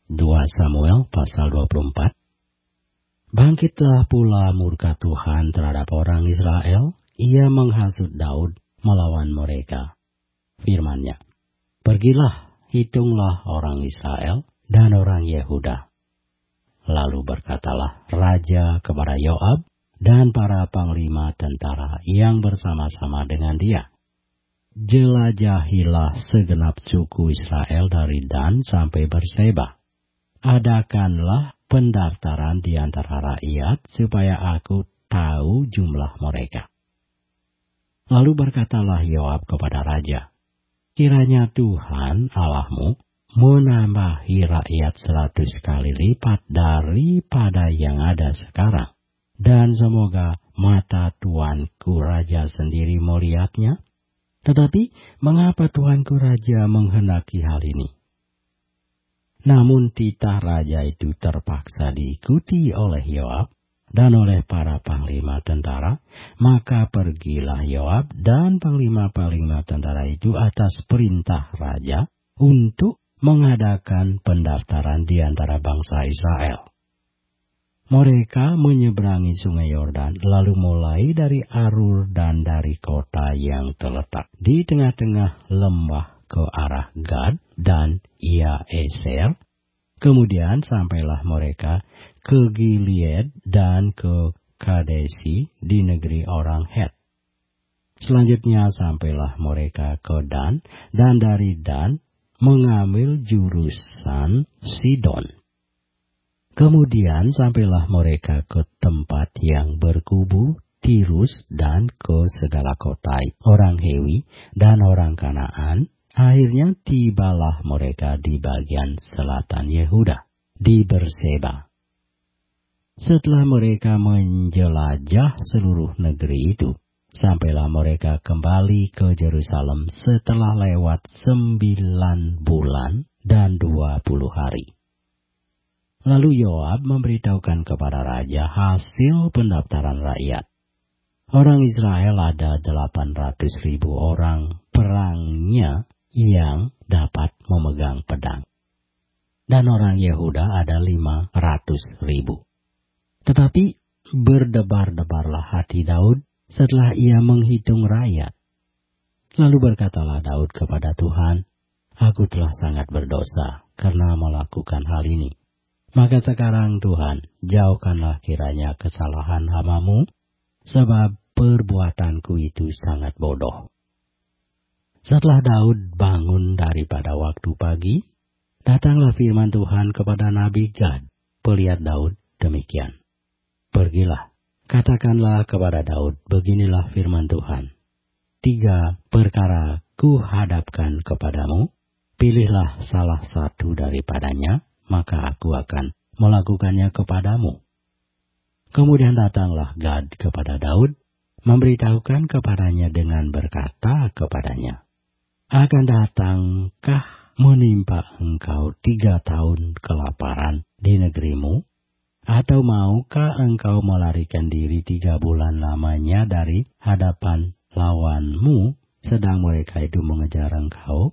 2 Samuel pasal 24. Bangkitlah pula murka Tuhan terhadap orang Israel. Ia menghasut Daud melawan mereka. Firman-Nya, pergilah, hitunglah orang Israel dan orang Yehuda. Lalu berkatalah raja kepada Yoab dan para panglima tentara yang bersama-sama dengan dia. Jelajahilah segenap suku Israel dari Dan sampai Berseba. Adakanlah pendaftaran di antara rakyat supaya aku tahu jumlah mereka. Lalu berkatalah Yoab kepada raja, kiranya Tuhan Allahmu menambahi rakyat 100 kali lipat daripada yang ada sekarang. Dan semoga mata tuanku raja sendiri melihatnya. Tetapi mengapa tuanku raja menghendaki hal ini? Namun titah raja itu terpaksa diikuti oleh Yoab dan oleh para panglima tentara. Maka pergilah Yoab dan panglima-panglima tentara itu atas perintah raja untuk mengadakan pendaftaran di antara bangsa Israel. Mereka menyeberangi sungai Yordan, lalu mulai dari Arur dan dari kota yang terletak di tengah-tengah lembah ke arah Gad dan Iaeser. Kemudian sampailah mereka ke Gilead dan ke Kadesi di negeri orang Het. Selanjutnya sampailah mereka ke Dan, dan dari Dan mengambil jurusan Sidon. Kemudian sampailah mereka ke tempat yang berkubu Tirus dan ke segala kota orang Hewi dan orang Kanaan. Akhirnya tibalah mereka di bagian selatan Yehuda, di Berseba. Setelah mereka menjelajah seluruh negeri itu, sampailah mereka kembali ke Yerusalem setelah lewat 9 bulan dan 20 hari. Lalu Yoab memberitahukan kepada raja hasil pendaftaran rakyat. Orang Israel ada 800.000 orang perangnya yang dapat memegang pedang. Dan orang Yehuda ada 500.000. Tetapi berdebar-debarlah hati Daud setelah ia menghitung rakyat. Lalu berkatalah Daud kepada Tuhan, aku telah sangat berdosa karena melakukan hal ini. Maka sekarang Tuhan, jauhkanlah kiranya kesalahan hamba-Mu, sebab perbuatanku itu sangat bodoh. Setelah Daud bangun daripada waktu pagi, datanglah firman Tuhan kepada Nabi Gad, pelihat Daud demikian. Pergilah, katakanlah kepada Daud, beginilah firman Tuhan. 3 perkara ku hadapkan kepadamu, pilihlah salah satu daripadanya, maka aku akan melakukannya kepadamu. Kemudian datanglah Gad kepada Daud, memberitahukan kepadanya dengan berkata kepadanya, akan datangkah menimpa engkau 3 tahun kelaparan di negerimu? Atau maukah engkau melarikan diri 3 bulan lamanya dari hadapan lawanmu, sedang mereka itu mengejar engkau?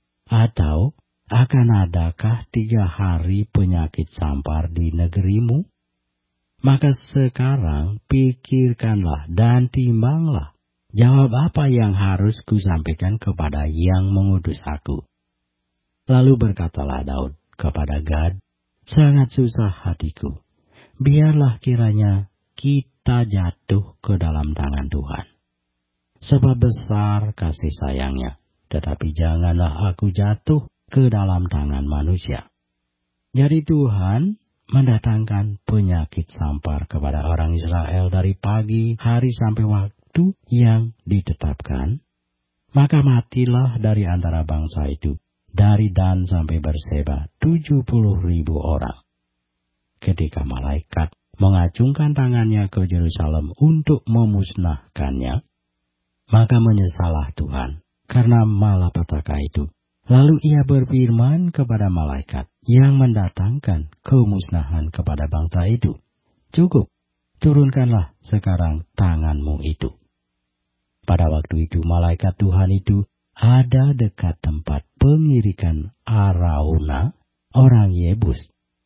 Atau akan adakah 3 hari penyakit sampar di negerimu? Maka sekarang pikirkanlah dan timbanglah. Jawab apa yang harus kusampaikan kepada yang mengutus aku. Lalu berkatalah Daud kepada Gad, sangat susah hatiku. Biarlah kiranya kita jatuh ke dalam tangan Tuhan. Sebab besar kasih sayangnya, tetapi janganlah aku jatuh ke dalam tangan manusia. Jadi Tuhan mendatangkan penyakit sampar kepada orang Israel dari pagi hari sampai waktu yang ditetapkan. Maka matilah dari antara bangsa itu, dari Dan sampai Berseba, 70.000 orang. Ketika malaikat mengacungkan tangannya ke Yerusalem untuk memusnahkannya, maka menyesallah Tuhan karena malapetaka itu. Lalu ia berfirman kepada malaikat yang mendatangkan kemusnahan kepada bangsa itu, cukup, turunkanlah sekarang tanganmu itu. Pada waktu itu malaikat Tuhan itu ada dekat tempat pengirikan Arauna orang Yebus.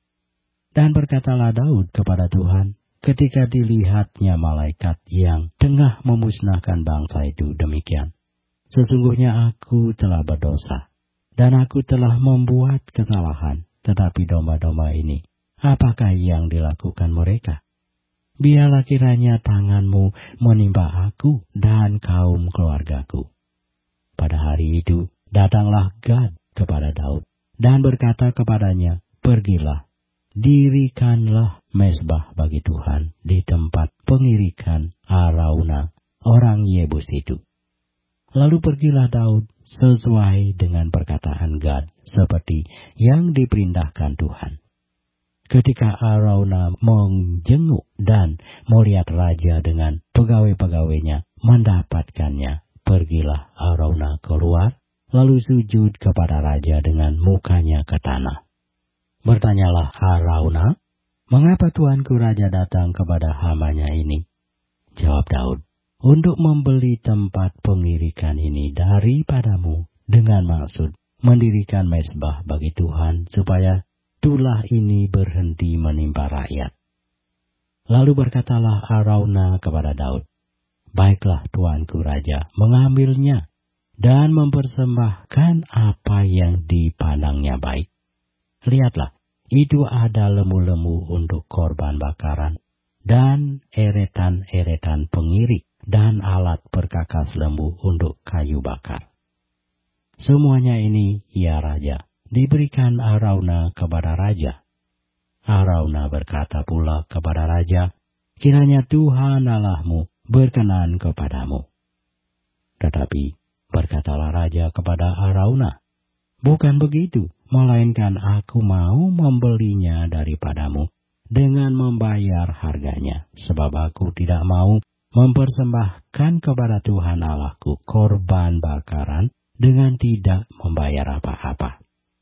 Dan berkatalah Daud kepada Tuhan, ketika dilihatnya malaikat yang tengah memusnahkan bangsa itu demikian, sesungguhnya aku telah berdosa, dan aku telah membuat kesalahan, tetapi domba-domba ini, apakah yang dilakukan mereka? Biarlah kiranya tanganmu menimpa aku dan kaum keluargaku. Pada hari itu, datanglah Gad kepada Daud, dan berkata kepadanya, pergilah, dirikanlah mezbah bagi Tuhan di tempat pengirikan Arauna, orang Yebus itu. Lalu pergilah Daud sesuai dengan perkataan Gad, seperti yang diperintahkan Tuhan. Ketika Arauna menjenguk dan melihat raja dengan pegawai-pegawainya mendapatkannya, pergilah Arauna keluar, lalu sujud kepada raja dengan mukanya ke tanah. Bertanyalah Arauna, mengapa tuanku raja datang kepada hambanya ini? Jawab Daud, untuk membeli tempat pengirikan ini daripadamu dengan maksud mendirikan mezbah bagi Tuhan supaya tulah ini berhenti menimpa rakyat. Lalu berkatalah Arauna kepada Daud, baiklah tuanku raja mengambilnya dan mempersembahkan apa yang dipandangnya baik. Lihatlah, itu ada lembu-lembu untuk korban bakaran, dan eretan-eretan pengirik, dan alat perkakas lembu untuk kayu bakar. Semuanya ini, ya raja, diberikan Arauna kepada raja. Arauna berkata pula kepada raja, kiranya Tuhan Allahmu berkenan kepadamu. Tetapi berkatalah raja kepada Arauna, bukan begitu, melainkan aku mau membelinya daripadamu dengan membayar harganya, sebab aku tidak mau mempersembahkan kepada Tuhan Allahku korban bakaran dengan tidak membayar apa-apa.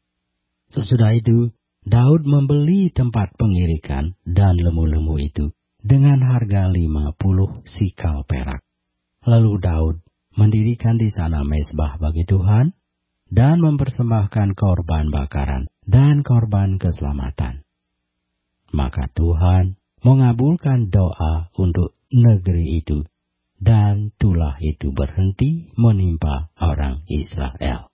Sesudah itu, Daud membeli tempat pengirikan dan lembu-lembu itu dengan harga 50 sikal perak. Lalu Daud mendirikan di sana mezbah bagi Tuhan dan mempersembahkan korban bakaran dan korban keselamatan. Maka Tuhan mengabulkan doa untuk negeri itu, dan tulah itu berhenti menimpa orang Israel.